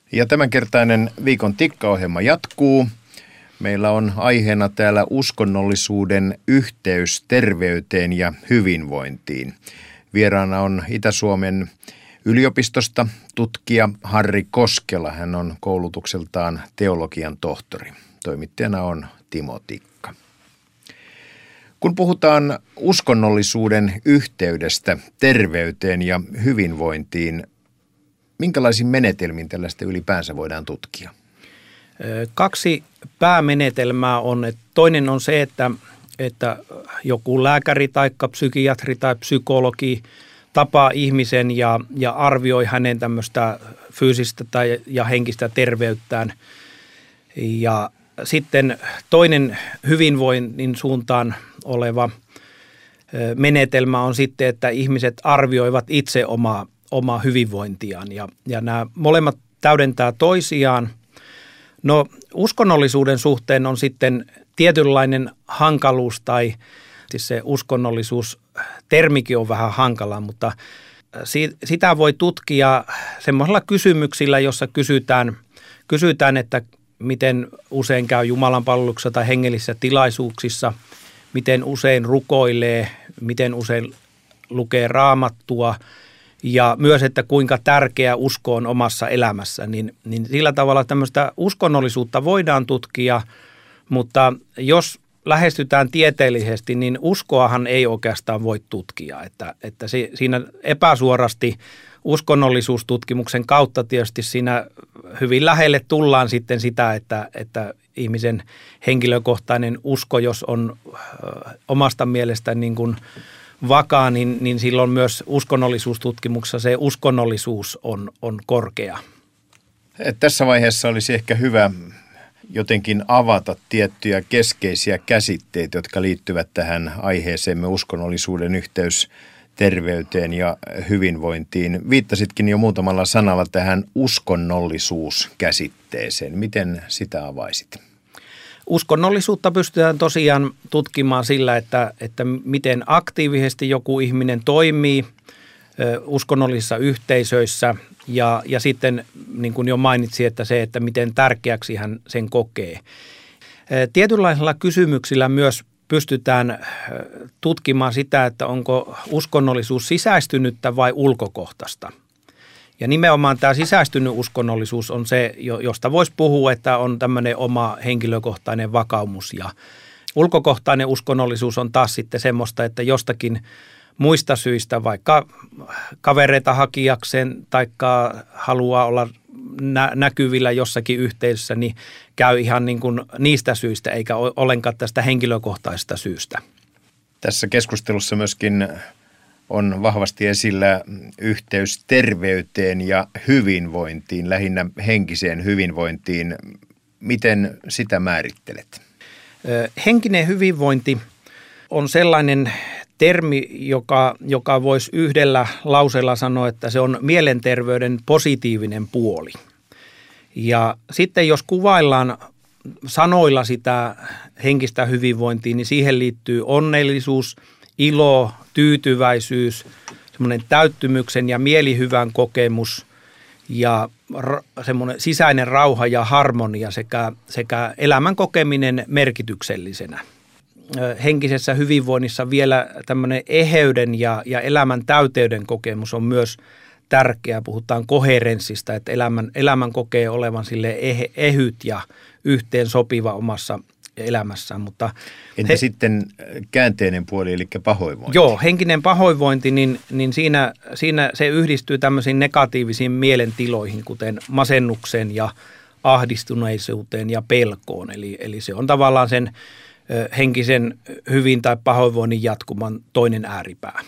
Ja tämänkertainen Viikon tikkaohjelma jatkuu. Meillä on aiheena täällä uskonnollisuuden yhteys terveyteen ja hyvinvointiin. Vieraana on Itä-Suomen yliopistosta tutkija Harri Koskela. Hän on koulutukseltaan teologian tohtori. Toimittajana on Timo Tikka. Kun puhutaan uskonnollisuuden yhteydestä terveyteen ja hyvinvointiin, minkälaisin menetelmin tällaista ylipäänsä voidaan tutkia? Kaksi päämenetelmää on. Toinen on se, että joku lääkäri tai psykiatri tai psykologi tapaa ihmisen ja arvioi hänen tämmöistä fyysistä ja henkistä terveyttään. Ja sitten toinen hyvinvoinnin suuntaan oleva menetelmä on sitten, että ihmiset arvioivat itse omaa hyvinvointiaan ja nämä molemmat täydentää toisiaan. No uskonnollisuuden suhteen on sitten tietynlainen hankaluus tai siis se uskonnollisuus-termikin on vähän hankala, mutta sitä voi tutkia semmoisilla kysymyksillä, jossa kysytään, että miten usein käy jumalanpalveluksessa tai hengellisissä tilaisuuksissa, miten usein rukoilee, miten usein lukee raamattua ja myös, että kuinka tärkeä usko on omassa elämässä. Niin sillä tavalla tämmöistä uskonnollisuutta voidaan tutkia, mutta jos lähestytään tieteellisesti, niin uskoahan ei oikeastaan voi tutkia. Että siinä epäsuorasti uskonnollisuustutkimuksen kautta tietysti siinä hyvin lähelle tullaan sitten sitä, että ihmisen henkilökohtainen usko, jos on omasta mielestä niin kuin vakaa, niin silloin myös uskonnollisuustutkimuksessa se uskonnollisuus on korkea. Tässä vaiheessa olisi ehkä hyvä jotenkin avata tiettyjä keskeisiä käsitteitä, jotka liittyvät tähän aiheeseemme uskonnollisuuden yhteys terveyteen ja hyvinvointiin. Viittasitkin jo muutamalla sanalla tähän uskonnollisuuskäsitteeseen. Miten sitä avaisit? Uskonnollisuutta pystytään tosiaan tutkimaan sillä, että miten aktiivisesti joku ihminen toimii uskonnollisissa yhteisöissä ja sitten niin kuin jo mainitsin, että miten tärkeäksi hän sen kokee. Tietynlaisilla kysymyksillä myös pystytään tutkimaan sitä, että onko uskonnollisuus sisäistynyttä vai ulkokohtaista. Ja nimenomaan tämä sisäistynyt uskonnollisuus on se, josta voisi puhua, että on tämmöinen oma henkilökohtainen vakaumus. Ja ulkokohtainen uskonnollisuus on taas sitten semmoista, että jostakin muista syistä, vaikka kavereita hakijakseen tai haluaa olla näkyvillä jossakin yhteisössä, niin käy ihan niin kuin niistä syistä eikä ollenkaan tästä henkilökohtaisesta syystä. Tässä keskustelussa myöskin on vahvasti esillä yhteys terveyteen ja hyvinvointiin, lähinnä henkiseen hyvinvointiin. Miten sitä määrittelet? Henkinen hyvinvointi on sellainen termi, joka voisi yhdellä lauseella sanoa, että se on mielenterveyden positiivinen puoli. Ja sitten jos kuvaillaan sanoilla sitä henkistä hyvinvointia, niin siihen liittyy onnellisuus, ilo, tyytyväisyys, semmoinen täyttymyksen ja mielihyvän kokemus ja semmoinen sisäinen rauha ja harmonia sekä elämän kokeminen merkityksellisenä. Henkisessä hyvinvoinnissa vielä tämmöinen eheyden ja elämän täyteyden kokemus on myös tärkeä. Puhutaan koherenssista, että elämän kokee olevan sille ehyt ja yhteen sopiva omassa elämässään. Mutta entä sitten käänteinen puoli, eli pahoinvointi? Joo, henkinen pahoinvointi, niin siinä se yhdistyy tämmöisiin negatiivisiin mielentiloihin, kuten masennukseen ja ahdistuneisuuteen ja pelkoon. Eli se on tavallaan sen henkisen hyvin tai pahoinvoinnin jatkuman toinen ääripää.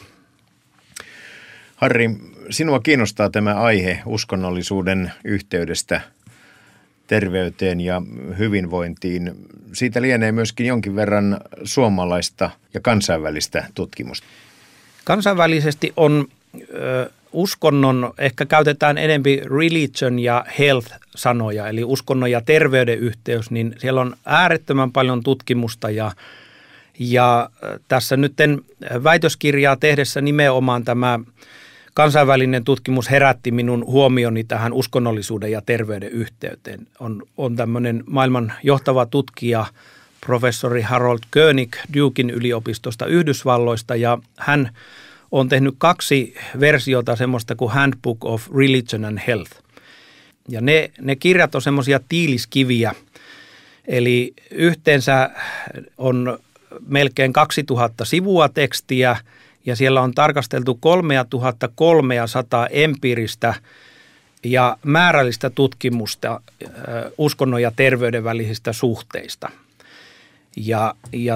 Harri, sinua kiinnostaa tämä aihe uskonnollisuuden yhteydestä terveyteen ja hyvinvointiin. Siitä lienee myöskin jonkin verran suomalaista ja kansainvälistä tutkimusta. Kansainvälisesti on uskonnon, ehkä käytetään enemmän religion ja health-sanoja, eli uskonnon ja terveyden yhteys, niin siellä on äärettömän paljon tutkimusta ja tässä nyt väitöskirjaa tehdessä nimenomaan tämä kansainvälinen tutkimus herätti minun huomioni tähän uskonnollisuuden ja terveyden yhteyteen. On tämmöinen maailman johtava tutkija, professori Harold Koenig Duken yliopistosta Yhdysvalloista, ja hän on tehnyt 2 versiota semmoista kuin Handbook of Religion and Health. Ja ne kirjat on semmoisia tiiliskiviä, eli yhteensä on melkein 2000 sivua tekstiä, ja siellä on tarkasteltu 3300 empiiristä ja määrällistä tutkimusta uskonnon ja terveyden välisistä suhteista. Ja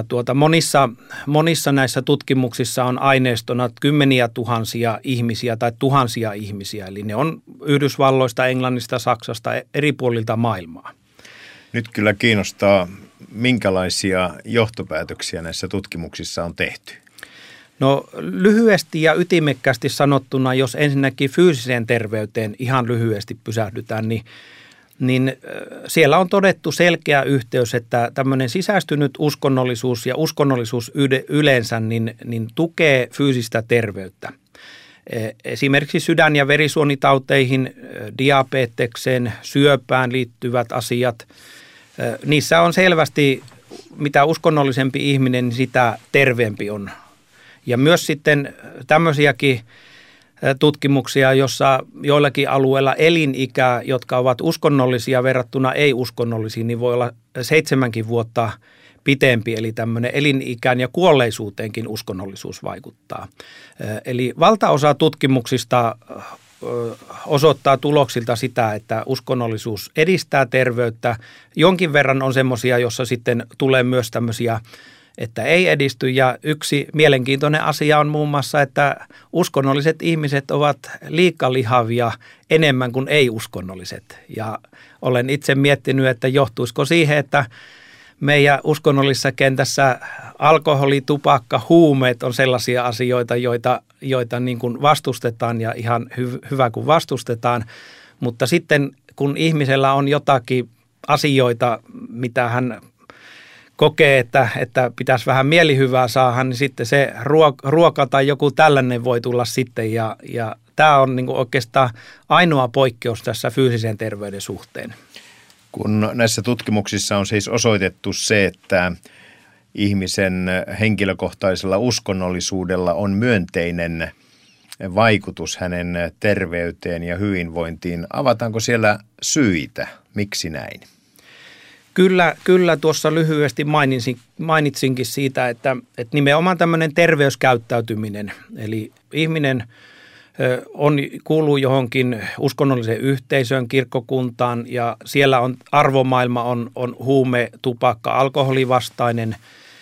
monissa näissä tutkimuksissa on aineistona kymmeniä tuhansia ihmisiä tai tuhansia ihmisiä, eli ne on Yhdysvalloista, Englannista, Saksasta, eri puolilta maailmaa. Nyt kyllä kiinnostaa, minkälaisia johtopäätöksiä näissä tutkimuksissa on tehty. No lyhyesti ja ytimekkäästi sanottuna, jos ensinnäkin fyysiseen terveyteen ihan lyhyesti pysähdytään, niin siellä on todettu selkeä yhteys, että tämmöinen sisäistynyt uskonnollisuus ja uskonnollisuus yleensä niin tukee fyysistä terveyttä. Esimerkiksi sydän- ja verisuonitauteihin, diabetekseen, syöpään liittyvät asiat, niissä on selvästi, mitä uskonnollisempi ihminen, niin sitä terveempi on. Ja myös sitten tämmöisiäkin tutkimuksia, jossa joillakin alueilla elinikä, jotka ovat uskonnollisia verrattuna ei-uskonnollisiin, niin voi olla 7 vuotta pitempi, eli tämmöinen elinikään ja kuolleisuuteenkin uskonnollisuus vaikuttaa. Eli valtaosa tutkimuksista osoittaa tuloksilta sitä, että uskonnollisuus edistää terveyttä. Jonkin verran on semmoisia, jossa sitten tulee myös tämmöisiä, että ei edisty. Ja yksi mielenkiintoinen asia on muun muassa, että uskonnolliset ihmiset ovat liikalihavia enemmän kuin ei-uskonnolliset. Ja olen itse miettinyt, että johtuisiko siihen, että meidän uskonnollisessa kentässä alkoholi, tupakka, huumeet on sellaisia asioita, joita niin kuin vastustetaan ja ihan hyvä kun vastustetaan. Mutta sitten kun ihmisellä on jotakin asioita, mitä hän kokee, että pitäisi vähän mielihyvää saada, niin sitten se ruoka tai joku tällainen voi tulla sitten. Ja tämä on niin kuin oikeastaan ainoa poikkeus tässä fyysisen terveyden suhteen. Kun näissä tutkimuksissa on siis osoitettu se, että ihmisen henkilökohtaisella uskonnollisuudella on myönteinen vaikutus hänen terveyteen ja hyvinvointiin. Avataanko siellä syitä? Miksi näin? Kyllä tuossa lyhyesti mainitsinkin siitä, että nimenomaan tämmöinen terveyskäyttäytyminen, eli ihminen kuuluu johonkin uskonnolliseen yhteisöön, kirkkokuntaan, ja siellä on arvomaailma on huume, tupakka, alkoholivastainen.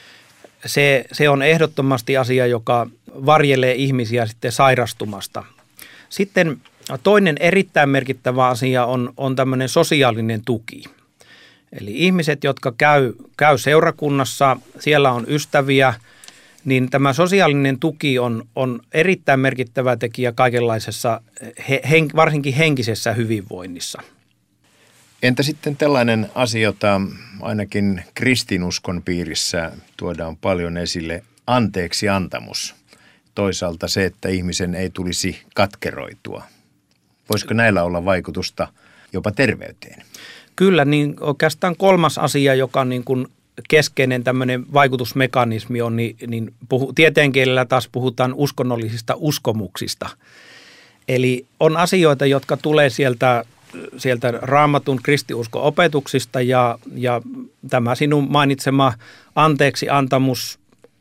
Se on ehdottomasti asia, joka varjelee ihmisiä sitten sairastumasta. Sitten toinen erittäin merkittävä asia on tämmöinen sosiaalinen tuki. Eli ihmiset, jotka käy seurakunnassa, siellä on ystäviä, niin tämä sosiaalinen tuki on erittäin merkittävä tekijä kaikenlaisessa, varsinkin henkisessä hyvinvoinnissa. Entä sitten tällainen asia, jota ainakin kristinuskon piirissä tuodaan paljon esille, anteeksiantamus. Toisaalta se, että ihmisen ei tulisi katkeroitua. Voisiko näillä olla vaikutusta jopa terveyteen? Kyllä, niin oikeastaan kolmas asia, joka niin kuin keskeinen tämmöinen vaikutusmekanismi on, niin tieteenkielellä taas puhutaan uskonnollisista uskomuksista. Eli on asioita, jotka tulee sieltä Raamatun kristiusko-opetuksista ja tämä sinun mainitsema anteeksiantamus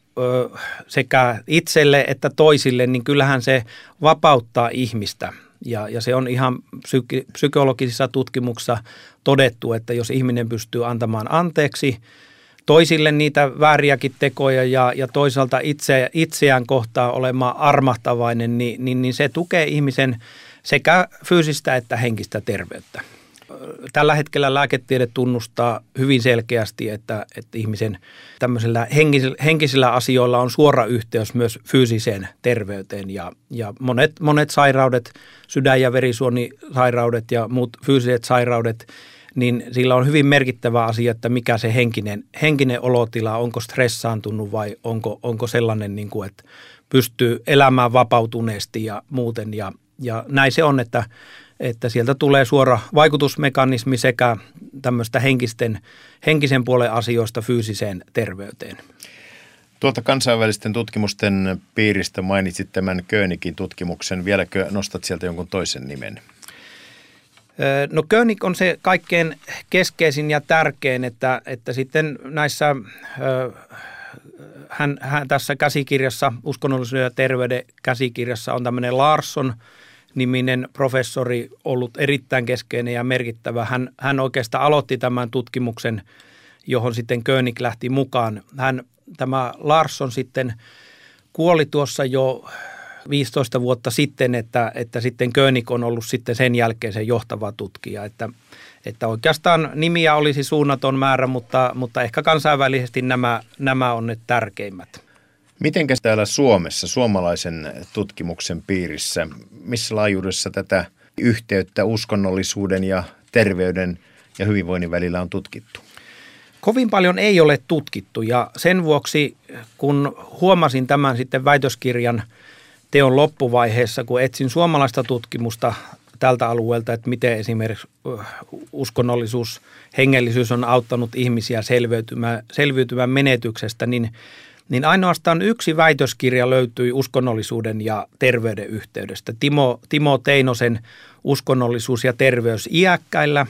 sekä itselle että toisille, niin kyllähän se vapauttaa ihmistä. Ja se on ihan psykologisissa tutkimuksissa todettu, että jos ihminen pystyy antamaan anteeksi toisille niitä vääriäkin tekoja ja toisaalta itseään kohtaan olemaan armahtavainen, niin se tukee ihmisen sekä fyysistä että henkistä terveyttä. Tällä hetkellä lääketiede tunnustaa hyvin selkeästi, että ihmisen tämmöisillä henkisillä asioilla on suora yhteys myös fyysiseen terveyteen ja monet sairaudet, sydän- ja verisuonisairaudet ja muut fyysiset sairaudet, niin sillä on hyvin merkittävä asia, että mikä se henkinen olotila, onko stressaantunut vai onko sellainen, niin kuin, että pystyy elämään vapautuneesti ja muuten. Ja näin se on, että sieltä tulee suora vaikutusmekanismi sekä tämmöistä henkisen puolen asioista fyysiseen terveyteen. Tuolta kansainvälisten tutkimusten piiristä mainitsit tämän Koenigin tutkimuksen. Vieläkö nostat sieltä jonkun toisen nimen? No Koenig on se kaikkein keskeisin ja tärkein, että sitten näissä, hän tässä käsikirjassa, uskonnollisuuden ja terveyden käsikirjassa on tämmöinen Larsson-niminen professori ollut erittäin keskeinen ja merkittävä. Hän oikeastaan aloitti tämän tutkimuksen, johon sitten Koenig lähti mukaan. Tämä Larsson sitten kuoli tuossa jo 15 vuotta sitten, että sitten Koenig on ollut sitten sen jälkeen se johtava tutkija. Että oikeastaan nimiä olisi suunnaton määrä, mutta ehkä kansainvälisesti nämä on ne tärkeimmät. Mitenkäs täällä Suomessa, suomalaisen tutkimuksen piirissä, missä laajuudessa tätä yhteyttä uskonnollisuuden ja terveyden ja hyvinvoinnin välillä on tutkittu? Kovin paljon ei ole tutkittu ja sen vuoksi, kun huomasin tämän sitten väitöskirjan teon loppuvaiheessa, kun etsin suomalaista tutkimusta tältä alueelta, että miten esimerkiksi uskonnollisuus, hengellisyys on auttanut ihmisiä selviytymään menetyksestä, niin ainoastaan yksi väitöskirja löytyi uskonnollisuuden ja terveyden yhteydestä. Timo Teinosen Uskonnollisuus ja terveys iäkkäillä.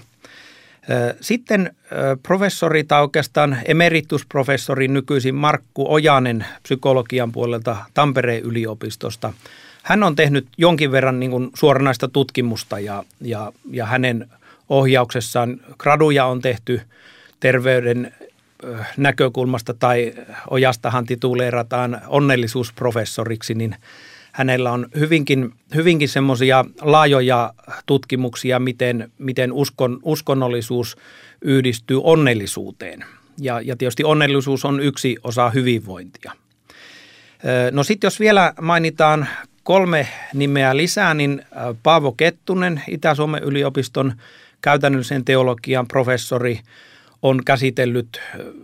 Sitten professori tai oikeastaan emeritusprofessori nykyisin Markku Ojanen psykologian puolelta Tampereen yliopistosta. Hän on tehnyt jonkin verran niin kuin suoranaista tutkimusta ja hänen ohjauksessaan graduja on tehty terveyden näkökulmasta tai Ojastahan tituleerataan onnellisuusprofessoriksi, niin hänellä on hyvinkin semmoisia laajoja tutkimuksia, miten uskonnollisuus yhdistyy onnellisuuteen. Ja tietysti onnellisuus on yksi osa hyvinvointia. No sitten jos vielä mainitaan 3 nimeä lisää, niin Paavo Kettunen, Itä-Suomen yliopiston käytännöllisen teologian professori, on käsitellyt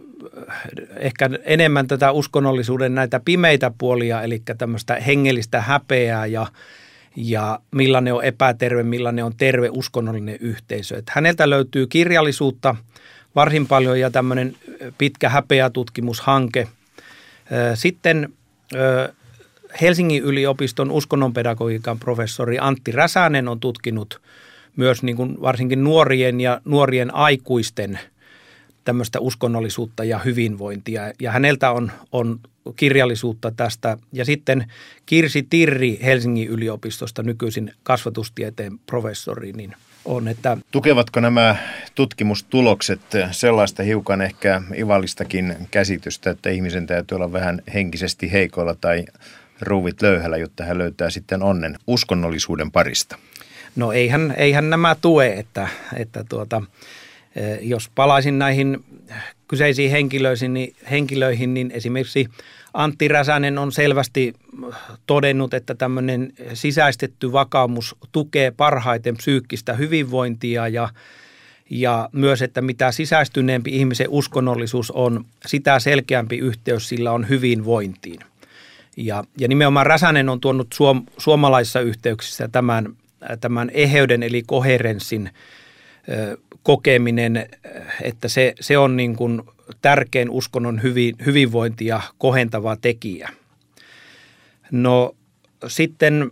ehkä enemmän tätä uskonnollisuuden näitä pimeitä puolia, eli tämmöistä hengellistä häpeää ja millainen on epäterve, millainen on terve uskonnollinen yhteisö. Että häneltä löytyy kirjallisuutta varsin paljon ja tämmöinen pitkä häpeätutkimushanke. Sitten Helsingin yliopiston uskonnonpedagogiikan professori Antti Räsänen on tutkinut myös niin kuin varsinkin nuorien ja nuorien aikuisten tämmöistä uskonnollisuutta ja hyvinvointia. Ja häneltä on kirjallisuutta tästä. Ja sitten Kirsi Tirri Helsingin yliopistosta, nykyisin kasvatustieteen professori, niin on, että... Tukevatko nämä tutkimustulokset sellaista hiukan ehkä ivallistakin käsitystä, että ihmisen täytyy olla vähän henkisesti heikoilla tai ruuvit löyhällä, jotta hän löytää sitten onnen uskonnollisuuden parista? No eihän nämä tue, että jos palaisin näihin kyseisiin henkilöihin, niin esimerkiksi Antti Räsänen on selvästi todennut, että tämmöinen sisäistetty vakaumus tukee parhaiten psyykkistä hyvinvointia ja myös, että mitä sisäistyneempi ihmisen uskonnollisuus on, sitä selkeämpi yhteys sillä on hyvinvointiin. Ja nimenomaan Räsänen on tuonut suomalaisissa yhteyksissä tämän eheyden eli koherenssin kokeminen, että se on niin kuin tärkein uskonnon hyvinvointia kohentava tekijä. No sitten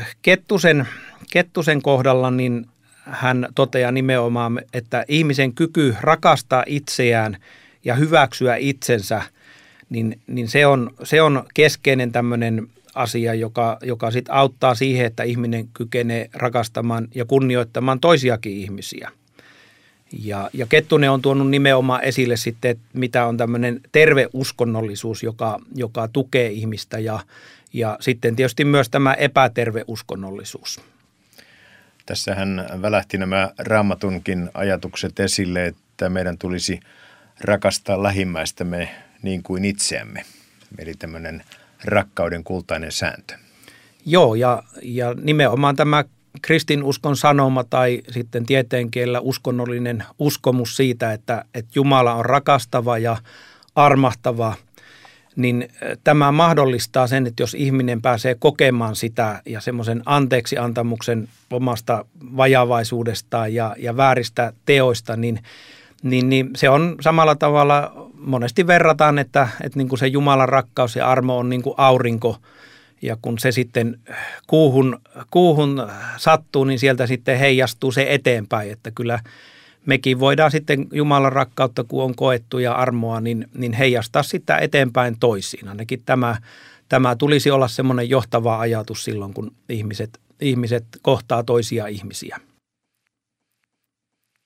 Kettusen kohdalla niin hän toteaa nimenomaan, että ihmisen kyky rakastaa itseään ja hyväksyä itsensä, niin se on keskeinen tämmöinen asia, joka sit auttaa siihen, että ihminen kykenee rakastamaan ja kunnioittamaan toisiakin ihmisiä. Ja Kettunen on tuonut nimenomaan esille sitten, että mitä on tämmöinen terve uskonnollisuus, joka tukee ihmistä ja sitten tietysti myös tämä epäterve uskonnollisuus. Tässähän välähti nämä Raamatunkin ajatukset esille, että meidän tulisi rakastaa lähimmäistämme niin kuin itseämme. Eli tämmöinen rakkauden kultainen sääntö. Joo, ja nimenomaan tämä kristinuskon sanoma tai sitten tieteenkielellä uskonnollinen uskomus siitä, että Jumala on rakastava ja armahtava, niin tämä mahdollistaa sen, että jos ihminen pääsee kokemaan sitä ja semmoisen anteeksiantamuksen omasta vajavaisuudestaan ja vääristä teoista, niin se on samalla tavalla, monesti verrataan, että niin kuin se Jumalan rakkaus ja armo on niin kuin aurinko, ja kun se sitten kuuhun sattuu, niin sieltä sitten heijastuu se eteenpäin, että kyllä mekin voidaan sitten Jumalan rakkautta, kun on koettu ja armoa, niin heijastaa sitä eteenpäin toisiin. Ainakin tämä tulisi olla semmoinen johtava ajatus silloin, kun ihmiset kohtaa toisia ihmisiä.